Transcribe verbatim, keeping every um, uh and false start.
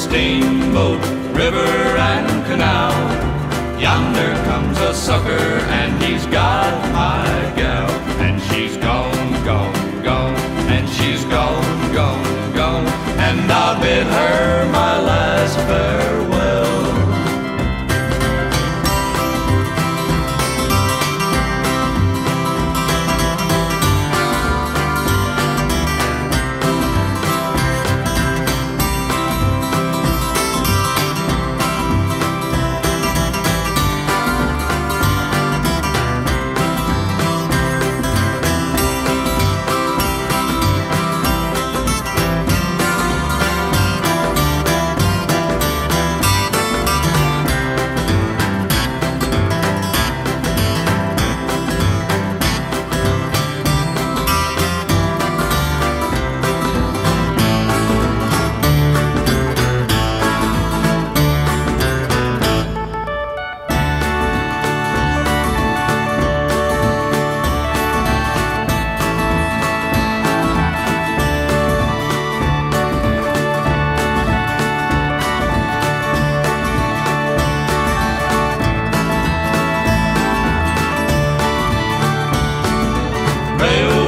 steamboat, river and canal. Yonder comes a sucker and he's got my gal. And she's gone, gone, gone, and she's gone, gone, gone, and I'll bid her my last farewell. Rail